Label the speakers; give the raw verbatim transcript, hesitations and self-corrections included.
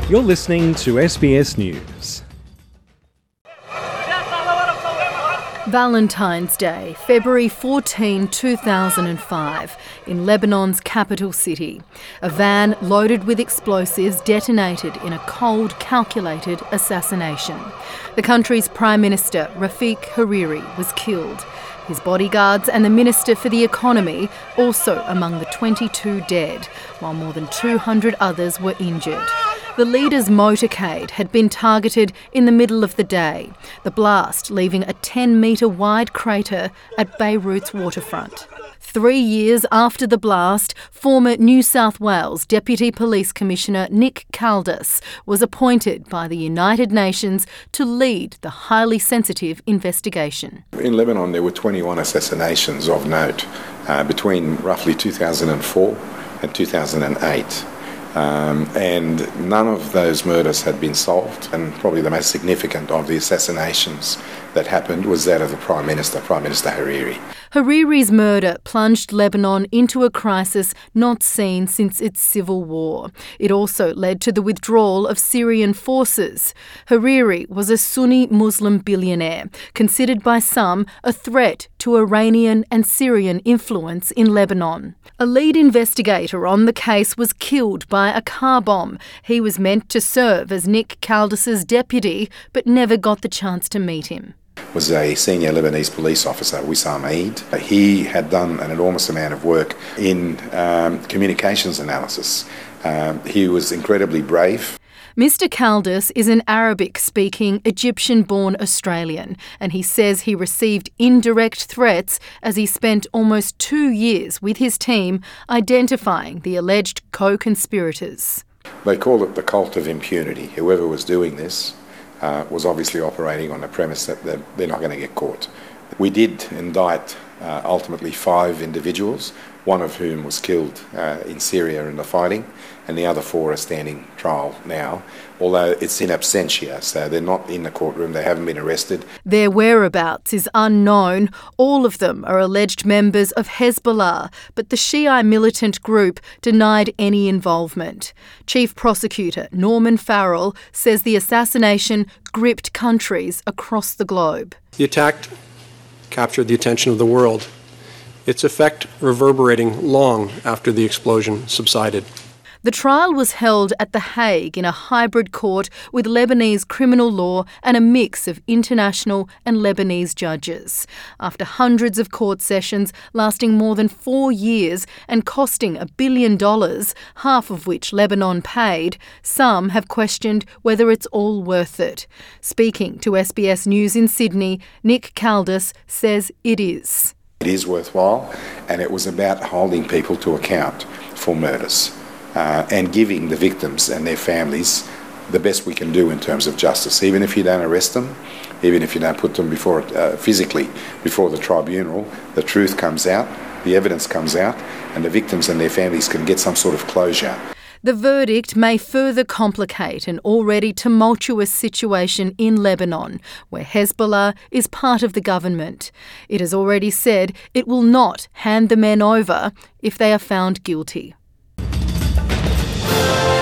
Speaker 1: You're listening to S B S News.
Speaker 2: Valentine's Day, February fourteenth, two thousand five, in Lebanon's capital city. A van loaded with explosives detonated in a cold, calculated assassination. The country's Prime Minister, Rafiq Hariri, was killed. His bodyguards and the Minister for the Economy also among the twenty-two dead, while more than two hundred others were injured. The leader's motorcade had been targeted in the middle of the day, the blast leaving a ten metre wide crater at Beirut's waterfront. Three years after the blast, former New South Wales Deputy Police Commissioner Nick Caldas was appointed by the United Nations to lead the highly sensitive investigation.
Speaker 3: In Lebanon, there were twenty-one assassinations of note uh, between roughly two thousand four and two thousand eight. Um, and none of those murders had been solved, and probably the most significant of the assassinations that happened was that of the Prime Minister, Prime Minister Hariri.
Speaker 2: Hariri's murder plunged Lebanon into a crisis not seen since its civil war. It also led to the withdrawal of Syrian forces. Hariri was a Sunni Muslim billionaire, considered by some a threat to Iranian and Syrian influence in Lebanon. A lead investigator on the case was killed by a car bomb. He was meant to serve as Nick Caldas's deputy, but never got the chance to meet him.
Speaker 3: Was a senior Lebanese police officer, Wissam Eid. He had done an enormous amount of work in um, communications analysis. Um, he was incredibly brave.
Speaker 2: Mister Caldas is an Arabic-speaking, Egyptian-born Australian, and he says he received indirect threats as he spent almost two years with his team identifying the alleged co-conspirators.
Speaker 3: They call it the cult of impunity. Whoever was doing this uh, was obviously operating on the premise that they're, they're not going to get caught. We did indict uh, ultimately five individuals, one of whom was killed uh, in Syria in the fighting, and the other four are standing trial now, although it's in absentia, so they're not in the courtroom, they haven't been arrested.
Speaker 2: Their whereabouts is unknown. All of them are alleged members of Hezbollah, but the Shiite militant group denied any involvement. Chief Prosecutor Norman Farrell says the assassination gripped countries across the globe.
Speaker 4: The attack captured the attention of the world, its effect reverberating long after the explosion subsided.
Speaker 2: The trial was held at The Hague in a hybrid court with Lebanese criminal law and a mix of international and Lebanese judges. After hundreds of court sessions lasting more than four years and costing a billion dollars, half of which Lebanon paid, some have questioned whether it's all worth it. Speaking to S B S News in Sydney, Nick Caldas says it is.
Speaker 3: It is worthwhile, and it was about holding people to account for murders. Uh, and giving the victims and their families the best we can do in terms of justice. Even if you don't arrest them, even if you don't put them before uh, physically before the tribunal, the truth comes out, the evidence comes out, and the victims and their families can get some sort of closure.
Speaker 2: The verdict may further complicate an already tumultuous situation in Lebanon, where Hezbollah is part of the government. It has already said it will not hand the men over if they are found guilty.